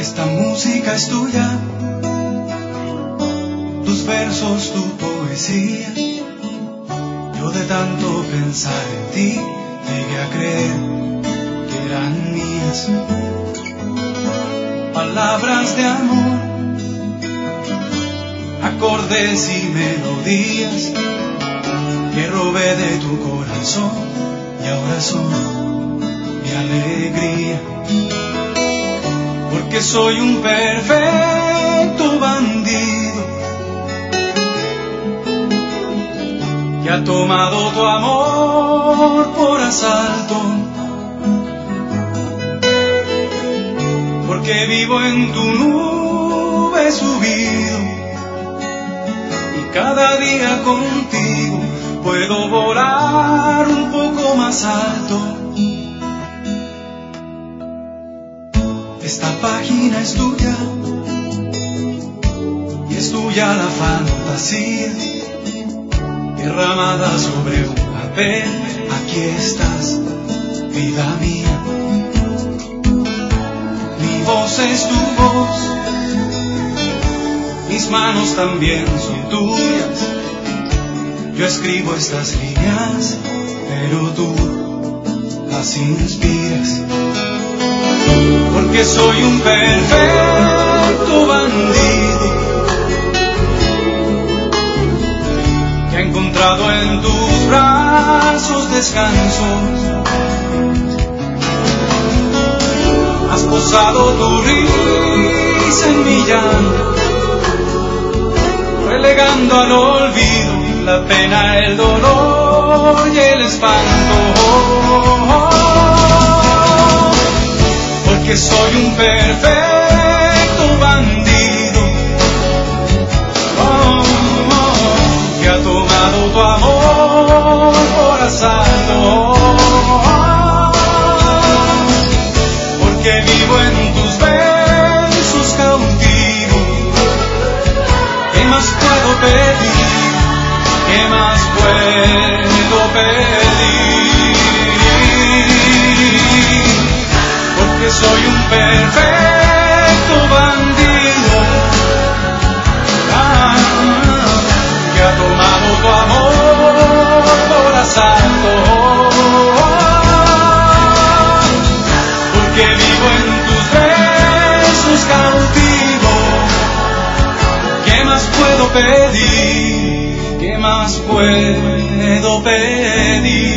Esta música es tuya, tus versos, tu poesía. Yo de tanto pensar en ti llegué a creer que eran mías. Palabras de amor, acordes y melodías que robé de tu corazón y ahora son mi alegría. Porque soy un perfecto bandido que ha tomado tu amor por asalto. Porque vivo en tu nube subido y cada día contigo puedo volar un poco más alto. Esta página es tuya y es tuya la fantasía derramada sobre un papel. Aquí estás, vida mía. Mi voz es tu voz, mis manos también son tuyas. Yo escribo estas líneas, pero tú las inspiras. Porque soy un perfecto bandido que ha encontrado en tus brazos descanso. Has posado tu risa en mi llanto, relegando al olvido la pena, el dolor y el espanto. Porque soy un perfecto bandido que ha tomado tu amor por asalto. Porque vivo en tus besos cautivo. ¿Qué más puedo pedir? ¿Qué más puedo pedir? Porque soy un perfecto bandido que ha tomado tu amor por asalto. Porque vivo en tus besos cautivo. ¿Qué más puedo pedir? ¿Qué más puedo pedir?